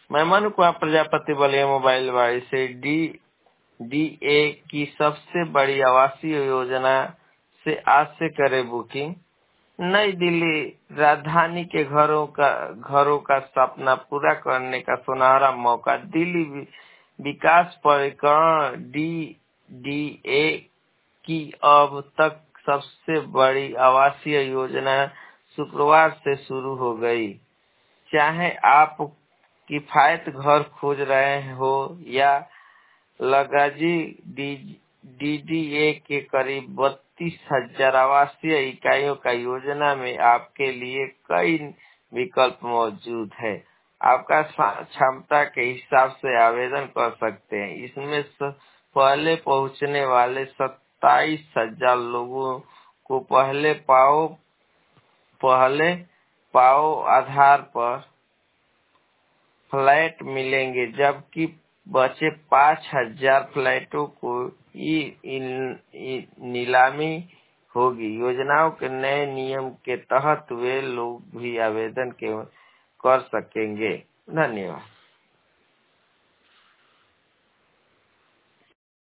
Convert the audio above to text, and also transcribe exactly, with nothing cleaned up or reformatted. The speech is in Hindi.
मैं मनु कुमार प्रजापति बलिया मोबाइल वाड़ी से डी डीए की सबसे बड़ी आवासीय योजना से आज से करे बुकिंग। नई दिल्ली राजधानी के घरों का घरों का सपना पूरा करने का सुनहरा मौका। दिल्ली वि- विकास प्राधिकरण डी डीए की अब तक सबसे बड़ी आवासीय योजना शुक्रवार से शुरू हो गई। चाहे आप किफायत घर खोज रहे हो या लगाजी डीडीए के करीब बत्तीस हजार आवासीय इकाइयों का योजना में आपके लिए कई विकल्प मौजूद है। आपका क्षमता के हिसाब से आवेदन कर सकते हैं। इसमें स- पहले पहुंचने वाले सत्ताईस हजार लोगों को पहले पाओ पहले पाओ आधार पर फ्लैट मिलेंगे, जबकि बचे पाँच हजार फ्लैटों को ई- इन- इन- नीलामी होगी। योजनाओं के नए नियम के तहत वे लोग भी आवेदन के कर सकेंगे। धन्यवाद।